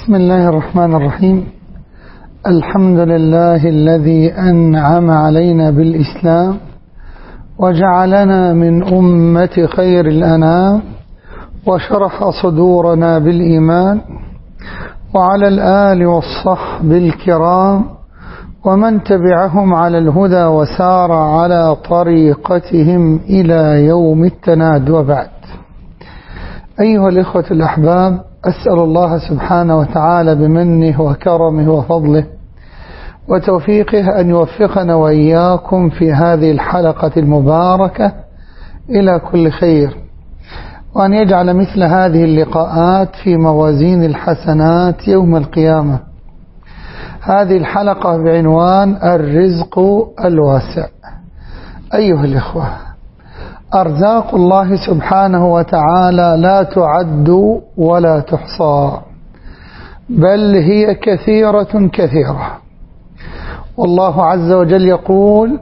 بسم الله الرحمن الرحيم. الحمد لله الذي أنعم علينا بالإسلام وجعلنا من أمة خير الأنام وشرح صدورنا بالإيمان، وعلى الآل والصحب الكرام ومن تبعهم على الهدى وسار على طريقتهم إلى يوم التناد. وبعد، أيها الإخوة الأحباب، أسأل الله سبحانه وتعالى بمنه وكرمه وفضله وتوفيقه أن يوفقنا وإياكم في هذه الحلقة المباركة إلى كل خير، وأن يجعل مثل هذه اللقاءات في موازين الحسنات يوم القيامة. هذه الحلقة بعنوان الرزق الواسع. أيها الإخوة، أرزاق الله سبحانه وتعالى لا تعد ولا تحصى، بل هي كثيرة كثيرة. والله عز وجل يقول: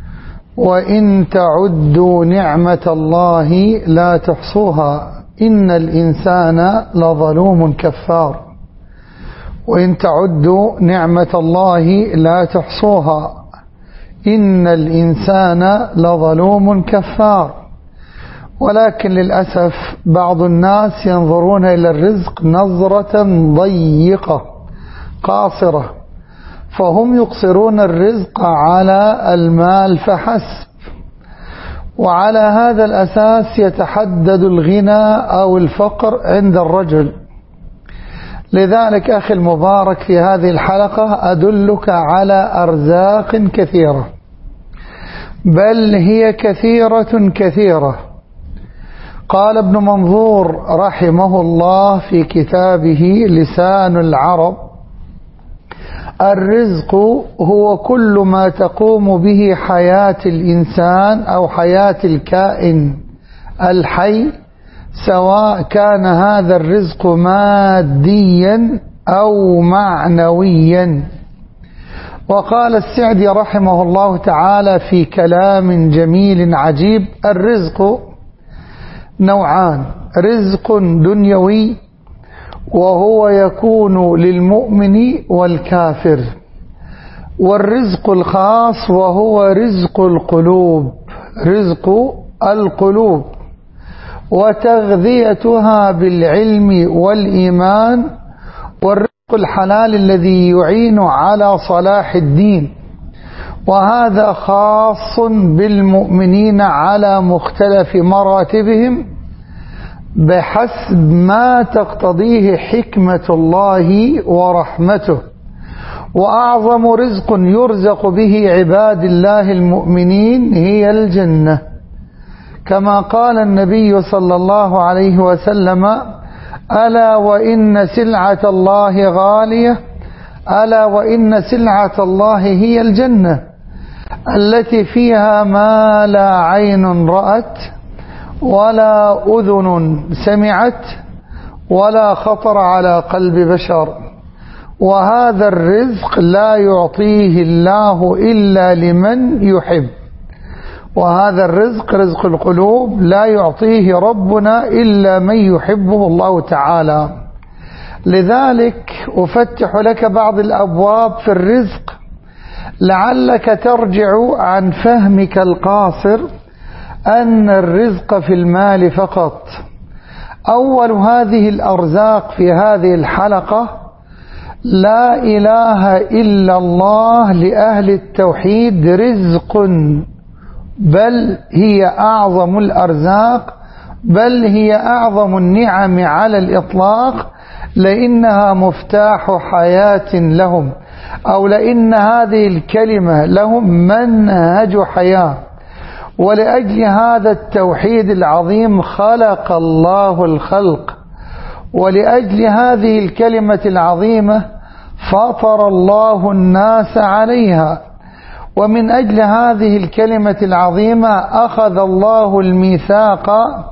وإن تعدوا نعمة الله لا تحصوها إن الإنسان لظلوم كفار. وإن تعدوا نعمة الله لا تحصوها إن الإنسان لظلوم كفار. ولكن للأسف بعض الناس ينظرون إلى الرزق نظرة ضيقة قاصرة، فهم يقصرون الرزق على المال فحسب، وعلى هذا الأساس يتحدد الغنى أو الفقر عند الرجل. لذلك أخي المبارك، في هذه الحلقة أدلك على أرزاق كثيرة، بل هي كثيرة كثيرة. قال ابن منظور رحمه الله في كتابه لسان العرب: الرزق هو كل ما تقوم به حياة الإنسان أو حياة الكائن الحي، سواء كان هذا الرزق ماديا أو معنويا. وقال السعدي رحمه الله تعالى في كلام جميل عجيب: الرزق نوعان: رزق دنيوي وهو يكون للمؤمن والكافر، والرزق الخاص وهو رزق القلوب، رزق القلوب وتغذيتها بالعلم والإيمان، والرزق الحلال الذي يعين على صلاح الدين، وهذا خاص بالمؤمنين على مختلف مراتبهم بحسب ما تقتضيه حكمة الله ورحمته. وأعظم رزق يرزق به عباد الله المؤمنين هي الجنة، كما قال النبي صلى الله عليه وسلم: ألا وإن سلعة الله غالية، ألا وإن سلعة الله هي الجنة التي فيها ما لا عين رأت ولا أذن سمعت ولا خطر على قلب بشر. وهذا الرزق لا يعطيه الله إلا لمن يحب، وهذا الرزق رزق القلوب لا يعطيه ربنا إلا من يحبه الله تعالى. لذلك أفتح لك بعض الأبواب في الرزق لعلك ترجع عن فهمك القاصر أن الرزق في المال فقط. أول هذه الأرزاق في هذه الحلقة: لا إله إلا الله لأهل التوحيد رزق، بل هي أعظم الأرزاق، بل هي أعظم النعم على الإطلاق، لأنها مفتاح حياة لهم، أو لأن هذه الكلمة لهم منهج حياة. ولأجل هذا التوحيد العظيم خلق الله الخلق، ولأجل هذه الكلمة العظيمة فطر الله الناس عليها، ومن أجل هذه الكلمة العظيمة أخذ الله الميثاق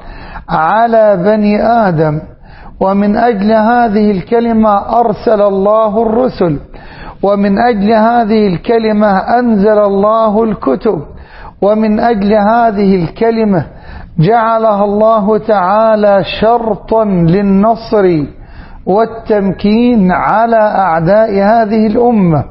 على بني آدم، ومن أجل هذه الكلمة أرسل الله الرسل، ومن أجل هذه الكلمة أنزل الله الكتب، ومن أجل هذه الكلمة جعلها الله تعالى شرطا للنصر والتمكين على أعداء هذه الأمة،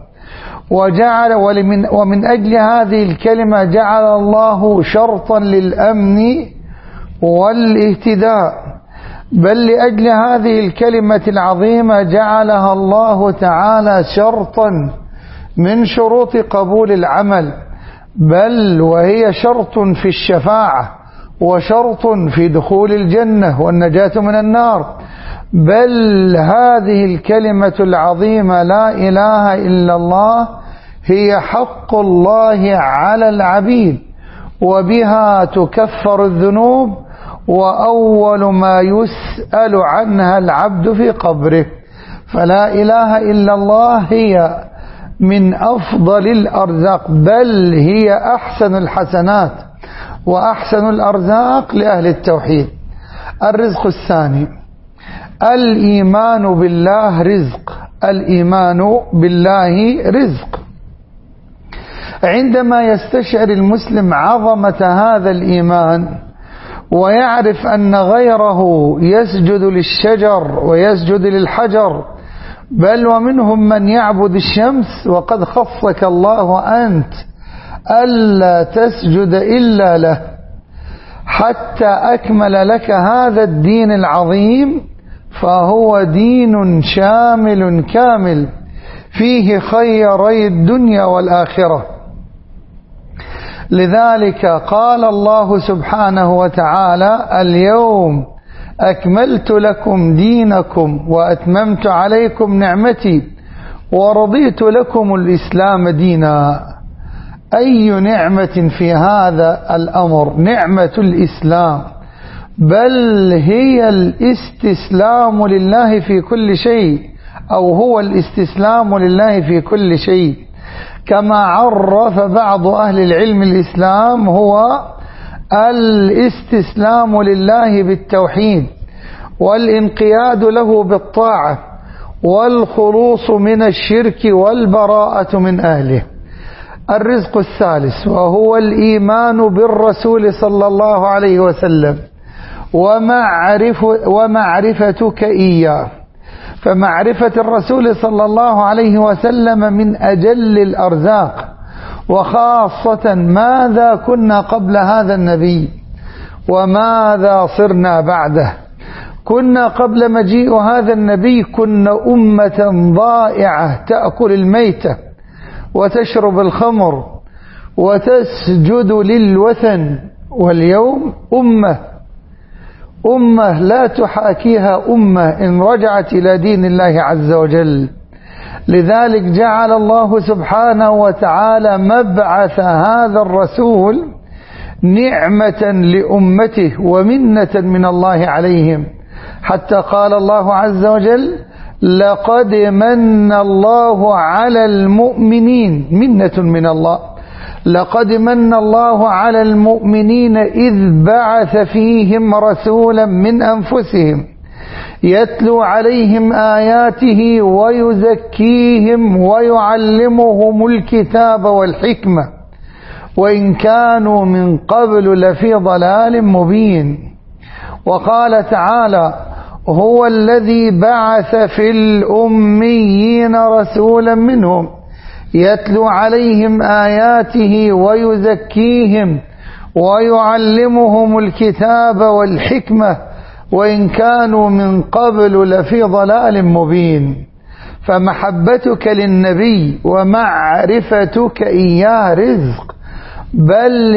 ومن أجل هذه الكلمة جعل الله شرطا للأمن والاهتداء، بل لأجل هذه الكلمة العظيمة جعلها الله تعالى شرطا من شروط قبول العمل، بل وهي شرط في الشفاعة وشرط في دخول الجنة والنجاة من النار. بل هذه الكلمة العظيمة لا إله إلا الله هي حق الله على العبيد، وبها تكفر الذنوب، وأول ما يسأل عنها العبد في قبره. فلا إله إلا الله هي من أفضل الأرزاق، بل هي أحسن الحسنات وأحسن الأرزاق لأهل التوحيد. الرزق الثاني الإيمان بالله رزق. الإيمان بالله رزق. عندما يستشعر المسلم عظمة هذا الإيمان ويعرف أن غيره يسجد للشجر ويسجد للحجر، بل ومنهم من يعبد الشمس، وقد خصك الله أنت ألا تسجد إلا له، حتى أكمل لك هذا الدين العظيم، فهو دين شامل كامل فيه خيري الدنيا والآخرة. لذلك قال الله سبحانه وتعالى: اليوم أكملت لكم دينكم وأتممت عليكم نعمتي ورضيت لكم الإسلام دينا. أي نعمة في هذا الأمر؟ نعمة الإسلام، بل هي الاستسلام لله في كل شيء، أو هو الاستسلام لله في كل شيء. كما عرف بعض أهل العلم الإسلام هو الاستسلام لله بالتوحيد، والانقياد له بالطاعة، والخلوص من الشرك، والبراءة من أهله. الرزق الثالث وهو الإيمان بالرسول صلى الله عليه وسلم ومعرفتك إياه. فمعرفة الرسول صلى الله عليه وسلم من أجل الأرزاق، وخاصة ماذا كنا قبل هذا النبي وماذا صرنا بعده. كنا قبل مجيء هذا النبي كنا أمة ضائعة تأكل الميتة وتشرب الخمر وتسجد للوثن، واليوم أمة لا تحاكيها أمة إن رجعت إلى دين الله عز وجل. لذلك جعل الله سبحانه وتعالى مبعث هذا الرسول نعمة لأمته ومنة من الله عليهم، حتى قال الله عز وجل: لقد من الله على المؤمنين. منة من الله. لقد من الله على المؤمنين إذ بعث فيهم رسولا من أنفسهم يتلو عليهم آياته ويزكيهم ويعلمهم الكتاب والحكمة وإن كانوا من قبل لفي ضلال مبين. وقال تعالى: هو الذي بعث في الأميين رسولا منهم يتلو عليهم آياته ويزكيهم ويعلمهم الكتاب والحكمة وإن كانوا من قبل لفي ضلال مبين. فمحبتك للنبي ومعرفتك إياه رزق، بل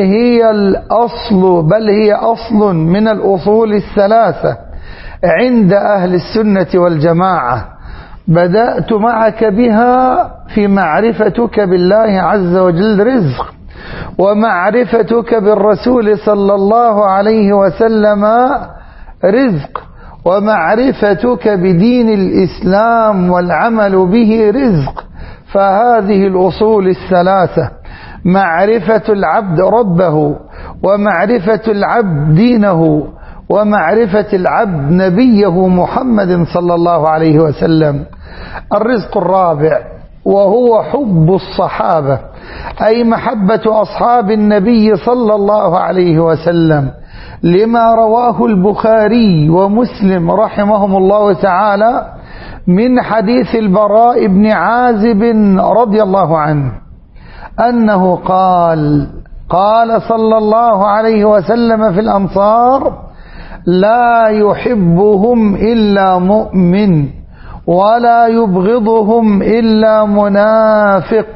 هي أصل من الأصول الثلاثة عند أهل السنة والجماعة. بدأت معك بها في معرفتك بالله عز وجل رزق، ومعرفتك بالرسول صلى الله عليه وسلم رزق، ومعرفتك بدين الإسلام والعمل به رزق. فهذه الأصول الثلاثة: معرفة العبد ربه، ومعرفة العبد دينه، ومعرفة العبد نبيه محمد صلى الله عليه وسلم. الرزق الرابع وهو حب الصحابة، أي محبة أصحاب النبي صلى الله عليه وسلم، لما رواه البخاري ومسلم رحمهم الله تعالى من حديث البراء بن عازب رضي الله عنه أنه قال صلى الله عليه وسلم في الأنصار: لا يحبهم إلا مؤمن ولا يبغضهم إلا منافق،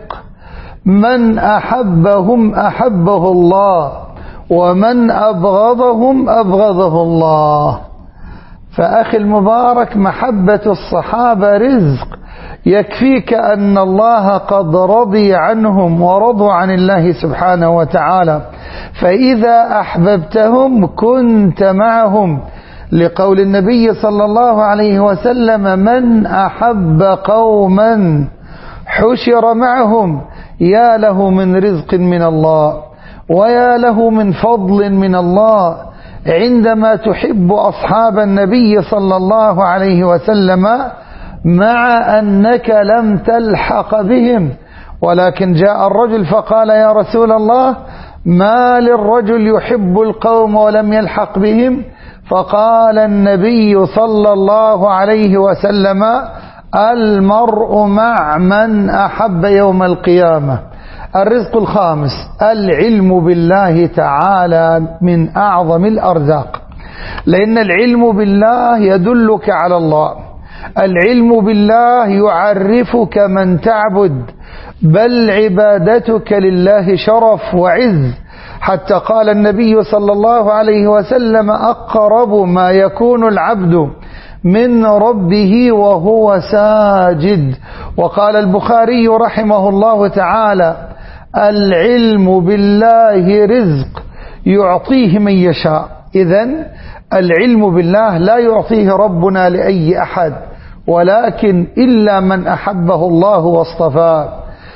من أحبهم أحبه الله ومن أبغضهم أبغضه الله. فأخي المبارك، محبة الصحابة رزق، يكفيك أن الله قد رضي عنهم ورضوا عن الله سبحانه وتعالى، فإذا أحببتهم كنت معهم، لقول النبي صلى الله عليه وسلم: من أحب قوما حشر معهم، يا له من رزق من الله ويا له من فضل من الله. عندما تحب أصحاب النبي صلى الله عليه وسلم مع أنك لم تلحق بهم، ولكن جاء الرجل فقال: يا رسول الله، ما للرجل يحب القوم ولم يلحق بهم؟ فقال النبي صلى الله عليه وسلم: المرء مع من أحب يوم القيامة. الرزق الخامس: العلم بالله تعالى من أعظم الأرزاق، لأن العلم بالله يدلك على الله، العلم بالله يعرفك من تعبد، بل عبادتك لله شرف وعز، حتى قال النبي صلى الله عليه وسلم: أقرب ما يكون العبد من ربه وهو ساجد. وقال البخاري رحمه الله تعالى: العلم بالله رزق يعطيه من يشاء. إذن العلم بالله لا يعطيه ربنا لأي أحد، ولكن إلا من أحبه الله واصطفاه.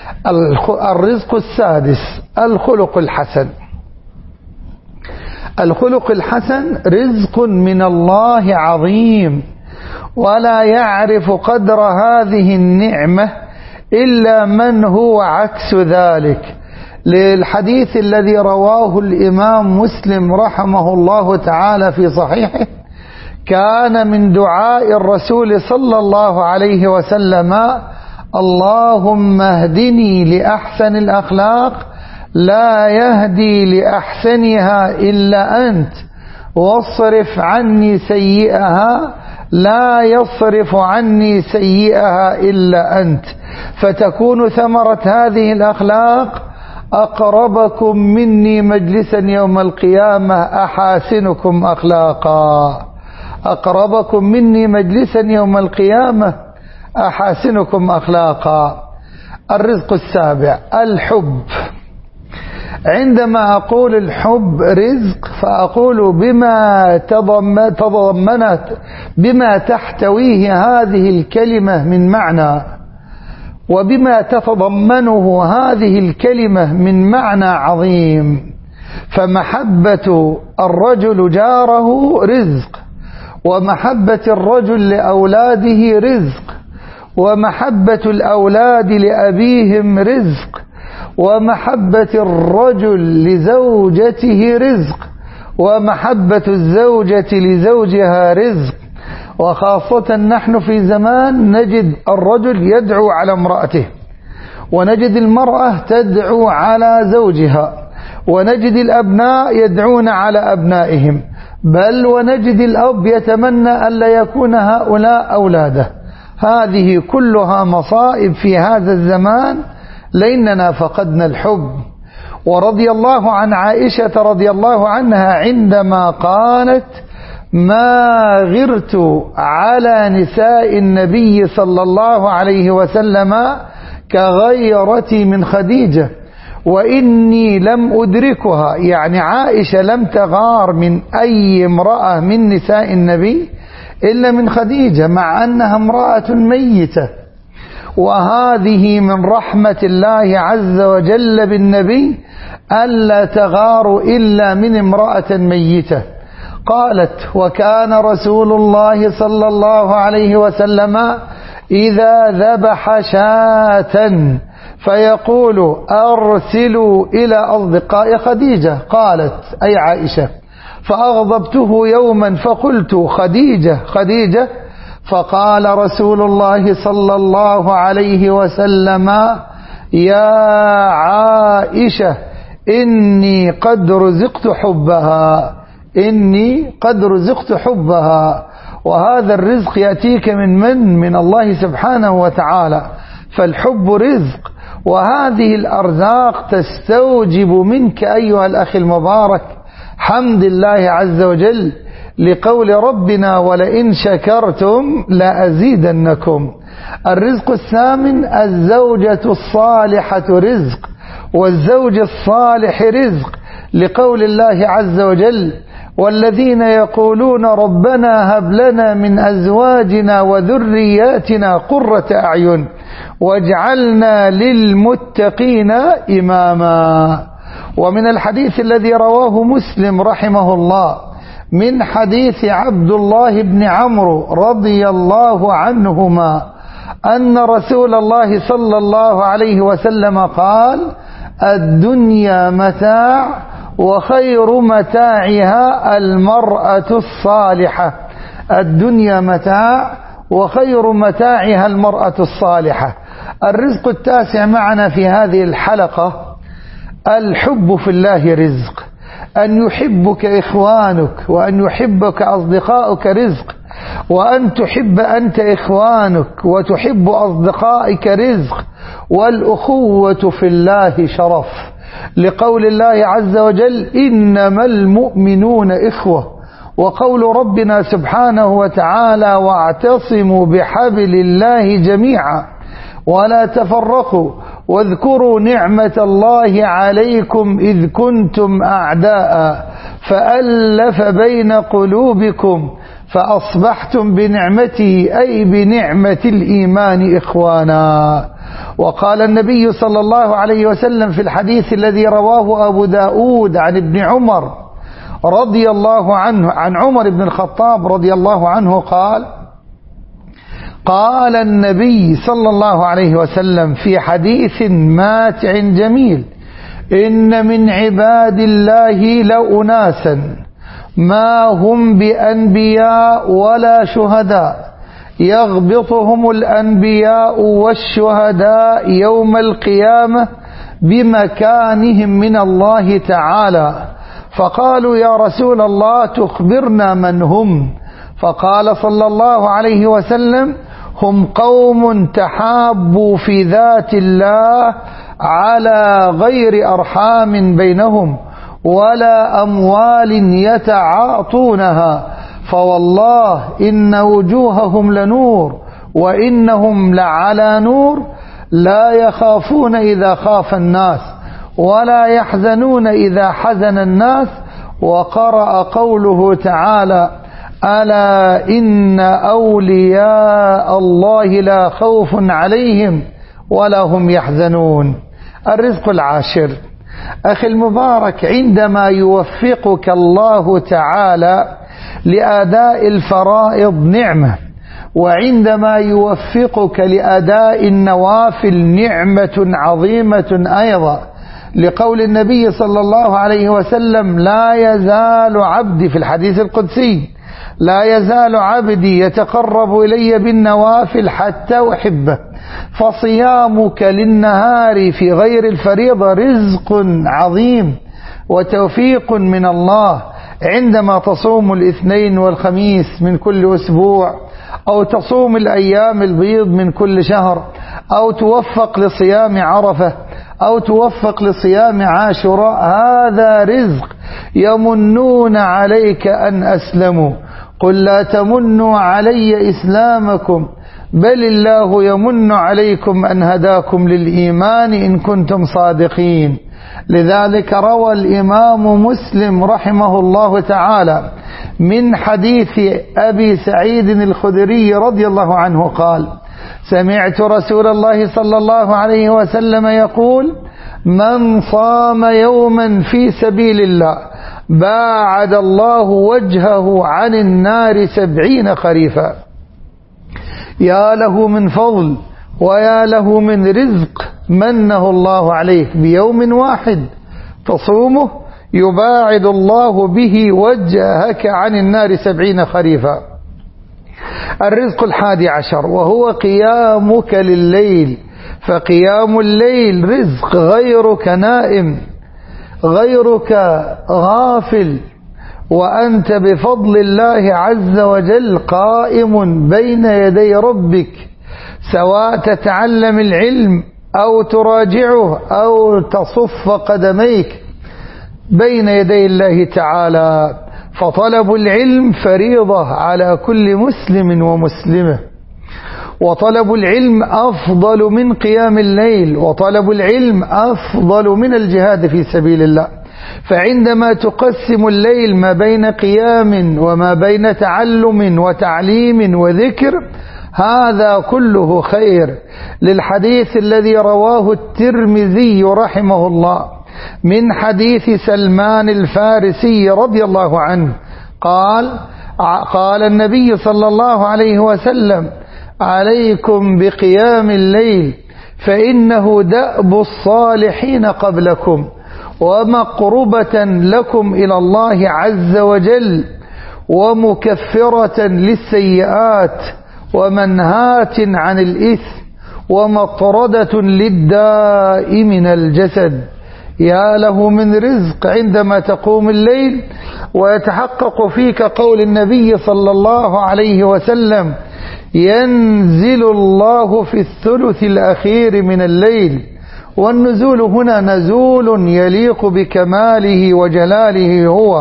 الرزق السادس: الخلق الحسن. الخلق الحسن رزق من الله عظيم، ولا يعرف قدر هذه النعمة إلا من هو عكس ذلك، للحديث الذي رواه الإمام مسلم رحمه الله تعالى في صحيحه: كان من دعاء الرسول صلى الله عليه وسلم: اللهم اهدني لأحسن الأخلاق لا يهدي لأحسنها إلا أنت، واصرف عني سيئها لا يصرف عني سيئها إلا أنت. فتكون ثمرة هذه الأخلاق: أقربكم مني مجلسا يوم القيامة أحاسنكم أخلاقا. أقربكم مني مجلسا يوم القيامة أحاسنكم أخلاقا. الرزق السابع: الحب. عندما أقول الحب رزق فأقول بما تحتويه هذه الكلمة من معنى، وبما تتضمنه هذه الكلمة من معنى عظيم. فمحبة الرجل جاره رزق، ومحبة الرجل لأولاده رزق، ومحبة الأولاد لأبيهم رزق، ومحبة الرجل لزوجته رزق، ومحبة الزوجة لزوجها رزق. وخاصة نحن في زمان نجد الرجل يدعو على امرأته، ونجد المرأة تدعو على زوجها، ونجد الأبناء يدعون على أبنائهم، بل ونجد الأب يتمنى ألا يكون هؤلاء أولاده. هذه كلها مصائب في هذا الزمان، لأننا فقدنا الحب. ورضي الله عن عائشة رضي الله عنها عندما قالت: ما غرت على نساء النبي صلى الله عليه وسلم كغيرتي من خديجة، وإني لم أدركها، يعني عائشة لم تغار من أي امرأة من نساء النبي إلا من خديجة، مع أنها امرأة ميتة. وهذه من رحمة الله عز وجل بالنبي ألا تغار إلا من امرأة ميتة. قالت: وكان رسول الله صلى الله عليه وسلم إذا ذبح شاة فيقول: أرسلوا إلى أصدقاء خديجة. قالت أي عائشة: فأغضبته يوما فقلت: خديجة خديجة، فقال رسول الله صلى الله عليه وسلم: يا عائشة إني قد رزقت حبها، إني قد رزقت حبها. وهذا الرزق يأتيك من الله سبحانه وتعالى، فالحب رزق، وهذه الأرزاق تستوجب منك أيها الأخ المبارك حمد الله عز وجل، لقول ربنا: ولئن شكرتم لأزيدنكم. الرزق الثامن: الزوجة الصالحة رزق، والزوج الصالح رزق، لقول الله عز وجل: والذين يقولون ربنا هب لنا من أزواجنا وذرياتنا قرة أعين واجعلنا للمتقين إماما. ومن الحديث الذي رواه مسلم رحمه الله من حديث عبد الله بن عمرو رضي الله عنهما أن رسول الله صلى الله عليه وسلم قال: الدنيا متاع وخير متاعها المرأة الصالحة. الدنيا متاع وخير متاعها المرأة الصالحة. الرزق التاسع معنا في هذه الحلقة: الحب في الله رزق. أن يحبك إخوانك وأن يحبك أصدقائك رزق، وأن تحب أنت إخوانك وتحب أصدقائك رزق. والأخوة في الله شرف، لقول الله عز وجل: إنما المؤمنون إخوة. وقول ربنا سبحانه وتعالى: واعتصموا بحبل الله جميعا ولا تفرقوا واذكروا نعمة الله عليكم إذ كنتم أعداء فألف بين قلوبكم فأصبحتم بنعمته أي بنعمة الإيمان إخوانا. وقال النبي صلى الله عليه وسلم في الحديث الذي رواه أبو داود عن ابن عمر رضي الله عنه عن عمر بن الخطاب رضي الله عنه قال النبي صلى الله عليه وسلم في حديث ماتع جميل: إن من عباد الله لأناسا ما هم بأنبياء ولا شهداء يغبطهم الأنبياء والشهداء يوم القيامة بمكانهم من الله تعالى. فقالوا: يا رسول الله تخبرنا من هم؟ فقال صلى الله عليه وسلم: هم قوم تحابوا في ذات الله على غير أرحام بينهم ولا أموال يتعاطونها، فوالله إن وجوههم لنور وإنهم لعلى نور، لا يخافون إذا خاف الناس ولا يحزنون إذا حزن الناس. وقرأ قوله تعالى: ألا إن أولياء الله لا خوف عليهم ولا هم يحزنون. الرزق العاشر: أخي المبارك، عندما يوفقك الله تعالى لأداء الفرائض نعمة، وعندما يوفقك لأداء النوافل نعمة عظيمة أيضا، لقول النبي صلى الله عليه وسلم: لا يزال عبدي في الحديث القدسي لا يزال عبدي يتقرب إلي بالنوافل حتى أحبه. فصيامك للنهار في غير الفريضة رزق عظيم وتوفيق من الله. عندما تصوم الاثنين والخميس من كل أسبوع، أو تصوم الأيام البيض من كل شهر، أو توفق لصيام عرفة، أو توفق لصيام عاشوراء، هذا رزق. يمنون عليك أن أسلموا، قل لا تمنوا علي إسلامكم بل الله يمن عليكم أن هداكم للإيمان إن كنتم صادقين. لذلك روى الإمام مسلم رحمه الله تعالى من حديث أبي سعيد الخدري رضي الله عنه قال: سمعت رسول الله صلى الله عليه وسلم يقول: من صام يوما في سبيل الله باعد الله وجهه عن النار 70 خريفا. يا له من فضل ويا له من رزق منه الله عليك بيوم واحد تصومه يباعد الله به وجهك عن النار 70 خريفا. الرزق 11 وهو قيامك لليل، فقيام الليل رزق، غيرك نائم، غيرك غافل، وأنت بفضل الله عز وجل قائم بين يدي ربك، سواء تتعلم العلم أو تراجعه أو تصف قدميك بين يدي الله تعالى. فطلب العلم فريضة على كل مسلم ومسلمة، وطلب العلم أفضل من قيام الليل، وطلب العلم أفضل من الجهاد في سبيل الله. فعندما تقسم الليل ما بين قيام وما بين تعلم وتعليم وذكر، هذا كله خير. للحديث الذي رواه الترمذي رحمه الله من حديث سلمان الفارسي رضي الله عنه قال النبي صلى الله عليه وسلم: عليكم بقيام الليل فإنه دأب الصالحين قبلكم، ومقربة لكم إلى الله عز وجل، ومكفرة للسيئات، ومنهاة عن الإثم، ومطردة للداء من الجسد. يا له من رزق عندما تقوم الليل ويتحقق فيك قول النبي صلى الله عليه وسلم: ينزل الله في الثلث الأخير من الليل. والنزول هنا نزول يليق بكماله وجلاله، هو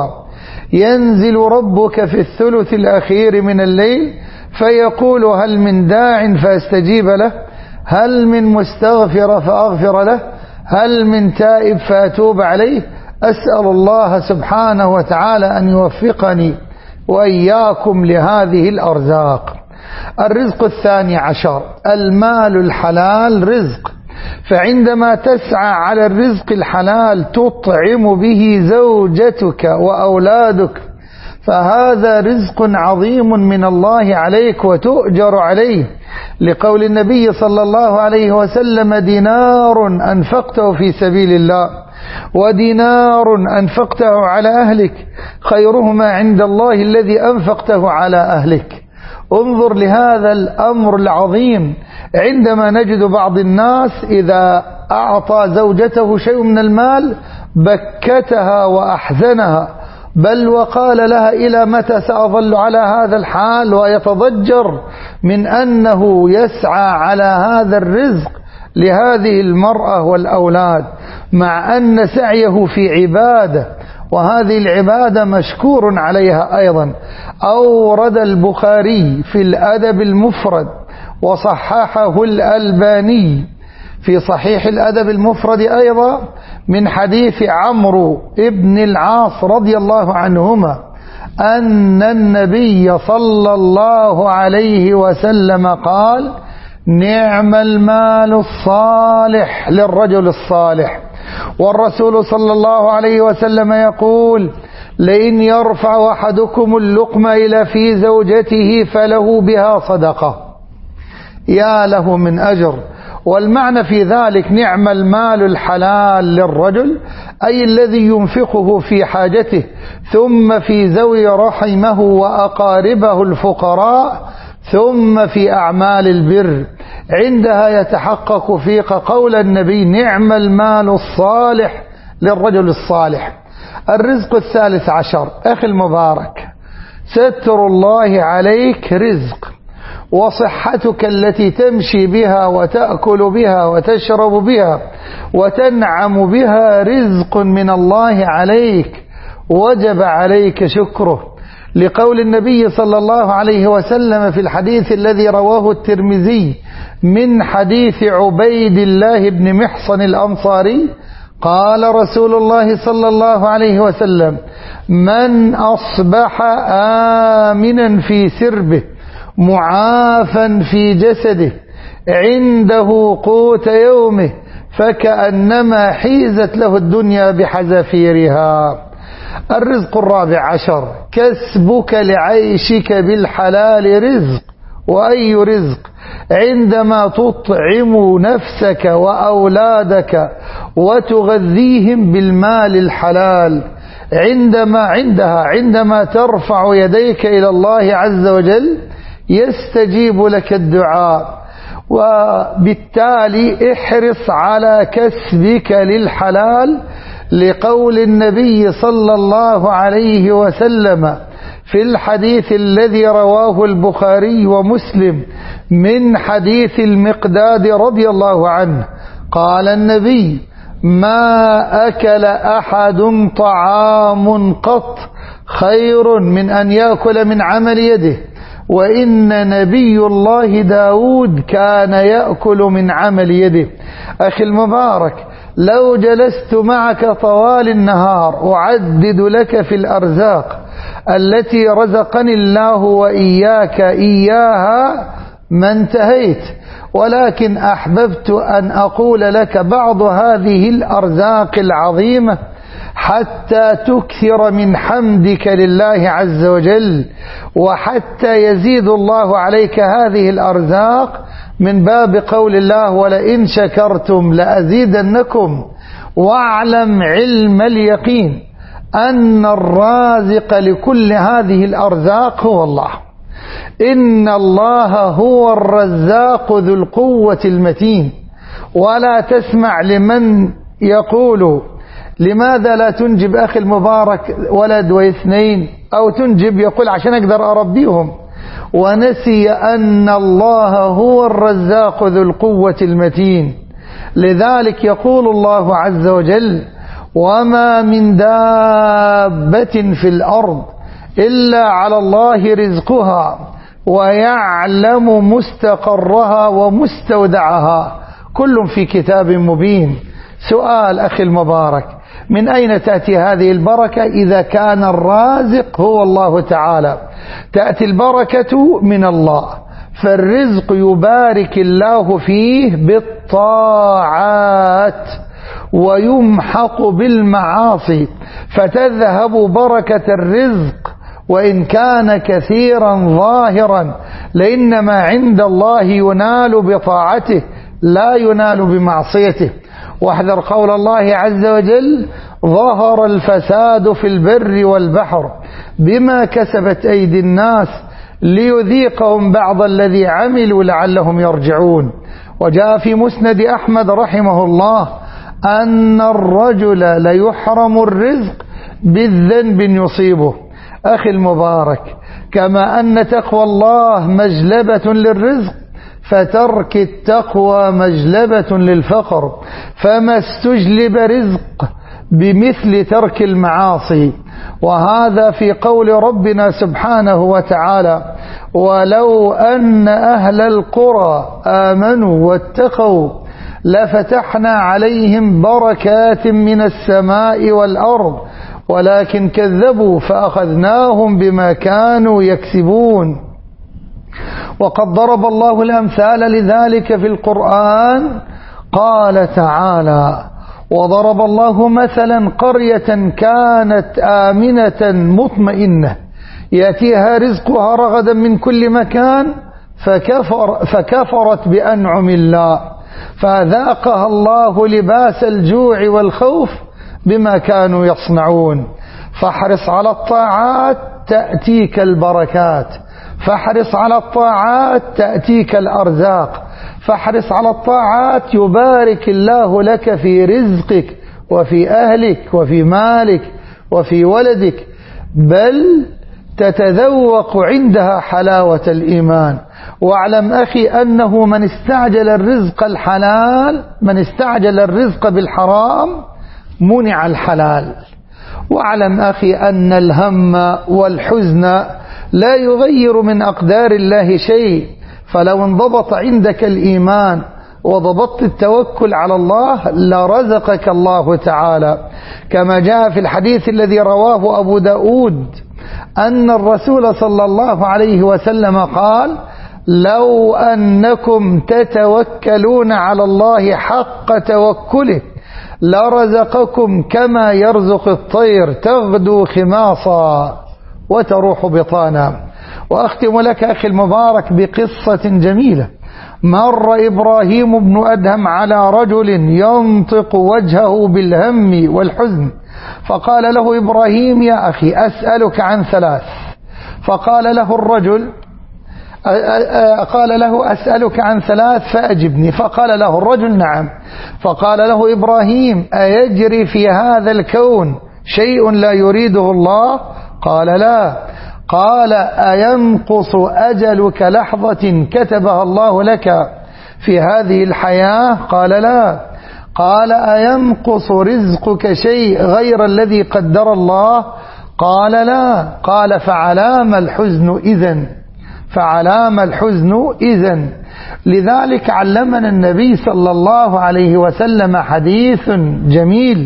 ينزل ربك في الثلث الأخير من الليل فيقول: هل من داع فاستجيب له، هل من مستغفر فأغفر له، هل من تائب فأتوب عليه. أسأل الله سبحانه وتعالى أن يوفقني وإياكم لهذه الأرزاق. الرزق 12 المال الحلال رزق، فعندما تسعى على الرزق الحلال تطعم به زوجتك وأولادك، فهذا رزق عظيم من الله عليك وتؤجر عليه، لقول النبي صلى الله عليه وسلم: دينار أنفقته في سبيل الله ودينار أنفقته على أهلك خيرهما عند الله الذي أنفقته على أهلك. انظر لهذا الأمر العظيم، عندما نجد بعض الناس إذا أعطى زوجته شيء من المال بكتها وأحزنها، بل وقال لها: إلى متى سأظل على هذا الحال، ويتضجر من أنه يسعى على هذا الرزق لهذه المرأة والأولاد، مع أن سعيه في عبادة، وهذه العبادة مشكور عليها أيضا. أورد البخاري في الأدب المفرد وصححه الألباني في صحيح الأدب المفرد أيضا من حديث عمرو ابن العاص رضي الله عنهما أن النبي صلى الله عليه وسلم قال: نعم المال الصالح للرجل الصالح. والرسول صلى الله عليه وسلم يقول: لئن يرفع أحدكم اللقمة إلى في زوجته فله بها صدقة. يا له من أجر. والمعنى في ذلك: نعم المال الحلال للرجل، أي الذي ينفقه في حاجته، ثم في ذوي رحمه وأقاربه الفقراء، ثم في أعمال البر. عندها يتحقق فيك قول النبي: نعم المال الصالح للرجل الصالح. الرزق 13 أخي المبارك، ستر الله عليك رزق، وصحتك التي تمشي بها وتأكل بها وتشرب بها وتنعم بها رزق من الله عليك، وجب عليك شكره، لقول النبي صلى الله عليه وسلم في الحديث الذي رواه الترمذي من حديث عبيد الله بن محصن الأنصاري قال رسول الله صلى الله عليه وسلم: من أصبح آمنا في سربه معافا في جسده عنده قوت يومه فكأنما حيزت له الدنيا بحذافيرها. الرزق 14 كسبك لعيشك بالحلال رزق. وأي رزق؟ عندما تطعم نفسك وأولادك وتغذيهم بالمال الحلال، عندما ترفع يديك إلى الله عز وجل يستجيب لك الدعاء. وبالتالي احرص على كسبك للحلال، لقول النبي صلى الله عليه وسلم في الحديث الذي رواه البخاري ومسلم من حديث المقداد رضي الله عنه، قال النبي: ما أكل أحد طعام قط خير من أن يأكل من عمل يده، وإن نبي الله داود كان يأكل من عمل يده. أخي المبارك، لو جلست معك طوال النهار أعدد لك في الأرزاق التي رزقني الله وإياك إياها ما انتهيت، ولكن أحببت أن أقول لك بعض هذه الأرزاق العظيمة حتى تكثر من حمدك لله عز وجل، وحتى يزيد الله عليك هذه الأرزاق، من باب قول الله: ولئن شكرتم لأزيدنكم. واعلم علم اليقين أن الرازق لكل هذه الأرزاق هو الله. إن الله هو الرزاق ذو القوة المتين. ولا تسمع لمن يقول: لماذا لا تنجب أخي المبارك ولد واثنين، أو تنجب يقول عشان أقدر أربيهم، ونسي أن الله هو الرزاق ذو القوة المتين. لذلك يقول الله عز وجل: وما من دابة في الأرض إلا على الله رزقها ويعلم مستقرها ومستودعها كل في كتاب مبين. سؤال أخي المبارك: من أين تأتي هذه البركة إذا كان الرازق هو الله تعالى؟ تأتي البركة من الله، فالرزق يبارك الله فيه بالطاعات ويمحق بالمعاصي، فتذهب بركة الرزق وإن كان كثيرا ظاهرا، لأنما عند الله ينال بطاعته لا ينال بمعصيته. واحذر قول الله عز وجل: ظهر الفساد في البر والبحر بما كسبت أيدي الناس ليذيقهم بعض الذي عملوا لعلهم يرجعون. وجاء في مسند أحمد رحمه الله أن الرجل ليحرم الرزق بالذنب يصيبه. أخي المبارك، كما أن تقوى الله مجلبة للرزق، فترك التقوى مجلبة للفقر، فما استجلب رزق بمثل ترك المعاصي. وهذا في قول ربنا سبحانه وتعالى: ولو أن أهل القرى آمنوا واتقوا لفتحنا عليهم بركات من السماء والأرض ولكن كذبوا فأخذناهم بما كانوا يكسبون. وقد ضرب الله الأمثال لذلك في القرآن، قال تعالى: وضرب الله مثلا قرية كانت آمنة مطمئنة يأتيها رزقها رغدا من كل مكان فكفرت بأنعم الله فذاقها الله لباس الجوع والخوف بما كانوا يصنعون. فاحرص على الطاعات تأتيك البركات، فاحرص على الطاعات تأتيك الأرزاق، فاحرص على الطاعات يبارك الله لك في رزقك وفي أهلك وفي مالك وفي ولدك، بل تتذوق عندها حلاوة الإيمان. واعلم أخي أنه من استعجل الرزق الحلال، من استعجل الرزق بالحرام منع الحلال. واعلم أخي أن الهم والحزن لا يغير من أقدار الله شيء، فلو انضبط عندك الإيمان وضبطت التوكل على الله لرزقك الله تعالى، كما جاء في الحديث الذي رواه أبو داود أن الرسول صلى الله عليه وسلم قال: لو أنكم تتوكلون على الله حق توكله لرزقكم كما يرزق الطير تغدو خماصا وتروح بطانا. وأختم لك أخي المبارك بقصة جميلة. مر إبراهيم بن أدهم على رجل ينطق وجهه بالهم والحزن، فقال له إبراهيم: يا أخي أسألك عن ثلاث. فقال له الرجل: قال له أسألك عن ثلاث فأجبني. فقال له الرجل نعم. فقال له إبراهيم أيجري في هذا الكون شيء لا يريده الله؟ قال لا. قال أينقص أجلك لحظة كتبها الله لك في هذه الحياة؟ قال لا. قال أينقص رزقك شيء غير الذي قدر الله؟ قال لا. قال فعلام الحزن إذن، فعلام الحزن إذن. لذلك علمنا النبي صلى الله عليه وسلم حديث جميل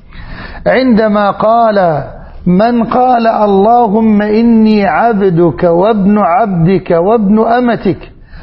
عندما قال من قال اللهم إني عبدك وابن عبدك وابن أمتك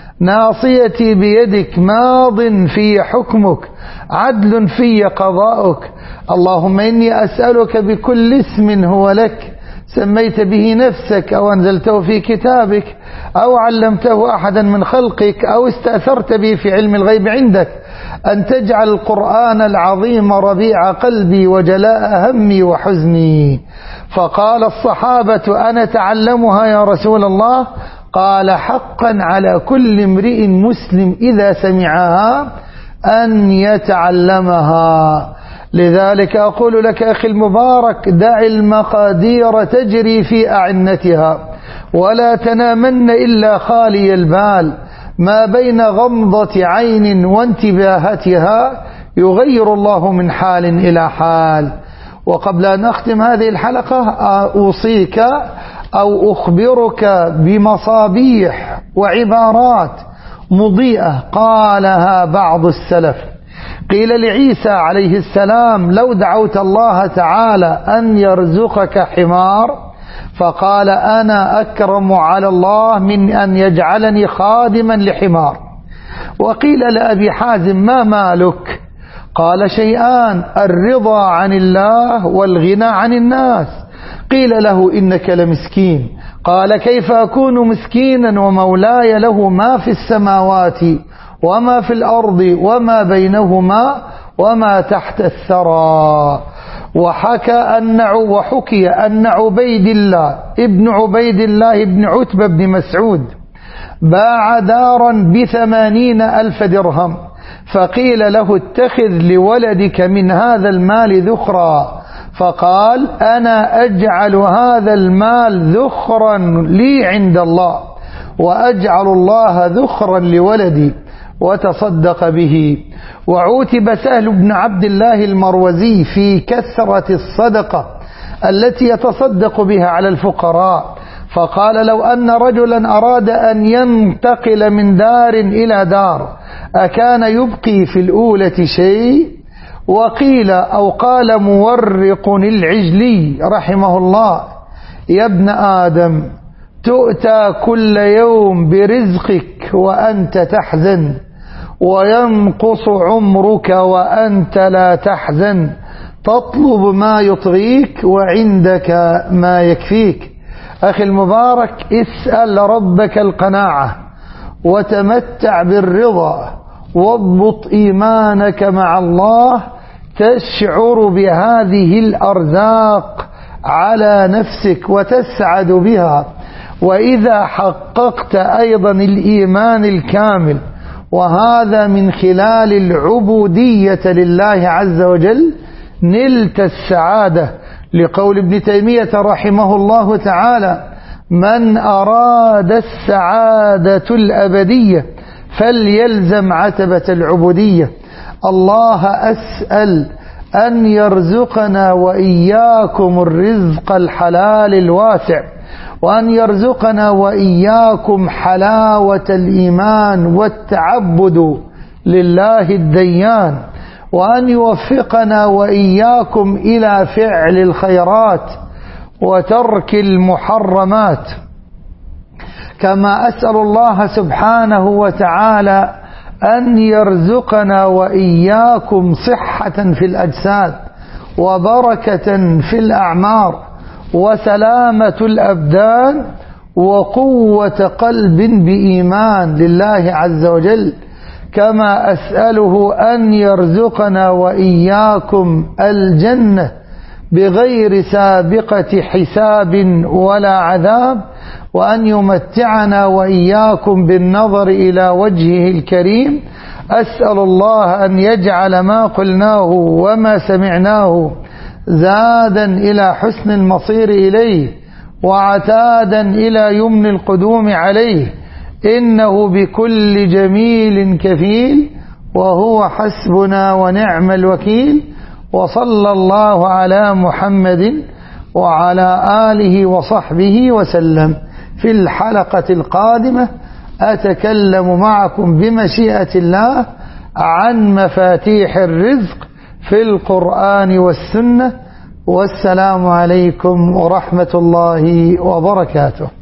ناصيتي بيدك ماض في حكمك عدل في قضاؤك اللهم إني أسألك بكل اسم هو لك سميت به نفسك أو أنزلته في كتابك أو علمته أحدا من خلقك أو استأثرت به في علم الغيب عندك أن تجعل القرآن العظيم ربيع قلبي وجلاء همي وحزني. فقال الصحابة أنا تعلمها يا رسول الله؟ قال حقا على كل امرئ مسلم إذا سمعها أن يتعلمها. لذلك أقول لك أخي المبارك دع المقادير تجري في أعنتها ولا تنامن إلا خالي البال، ما بين غمضة عين وانتباهتها يغير الله من حال إلى حال. وقبل أن أختم هذه الحلقة أوصيك أو أخبرك بمصابيح وعبارات مضيئة قالها بعض السلف. قيل لعيسى عليه السلام لو دعوت الله تعالى أن يرزقك حمار فقال أنا أكرم على الله من أن يجعلني خادما لحمار. وقيل لأبي حازم ما مالك؟ قال شيئان الرضا عن الله والغنى عن الناس. قيل له إنك لمسكين. قال كيف أكون مسكينا ومولاي له ما في السماوات وما في الأرض وما بينهما وما تحت الثرى. وحكي أن عبيد الله ابن عتبة بن مسعود باع دارا ب80,000 درهم فقيل له اتخذ لولدك من هذا المال ذخرا فقال أنا أجعل هذا المال ذخرا لي عند الله وأجعل الله ذخرا لولدي وتصدق به. وعوتب سهل بن عبد الله المروزي في كثرة الصدقة التي يتصدق بها على الفقراء فقال لو أن رجلا أراد أن ينتقل من دار إلى دار أكان يبقي في الأولى شيء؟ وقيل أو قال مورق العجلي رحمه الله يا ابن آدم تؤتى كل يوم برزقك وأنت تحزن وينقص عمرك وأنت لا تحزن تطلب ما يطغيك وعندك ما يكفيك. أخي المبارك اسأل ربك القناعة وتمتع بالرضا واضبط إيمانك مع الله تشعر بهذه الأرزاق على نفسك وتسعد بها. وإذا حققت أيضا الإيمان الكامل وهذا من خلال العبودية لله عز وجل نلت السعادة. لقول ابن تيمية رحمه الله تعالى من أراد السعادة الأبدية فليلزم عتبة العبودية. الله أسأل أن يرزقنا وإياكم الرزق الحلال الواسع وأن يرزقنا وإياكم حلاوة الإيمان والتعبد لله الديان وأن يوفقنا وإياكم إلى فعل الخيرات وترك المحرمات. كما أسأل الله سبحانه وتعالى أن يرزقنا وإياكم صحة في الأجساد وبركة في الأعمار وسلامة الأبدان وقوة قلب بإيمان لله عز وجل. كما أسأله أن يرزقنا وإياكم الجنة بغير سابقة حساب ولا عذاب وأن يمتعنا وإياكم بالنظر إلى وجهه الكريم. أسأل الله أن يجعل ما قلناه وما سمعناه زادا إلى حسن المصير إليه وعتادا إلى يمن القدوم عليه، إنه بكل جميل كفيل وهو حسبنا ونعم الوكيل. وصلى الله على محمد وعلى آله وصحبه وسلم. في الحلقة القادمة أتكلم معكم بمشيئة الله عن مفاتيح الرزق في القرآن والسنة. والسلام عليكم ورحمة الله وبركاته.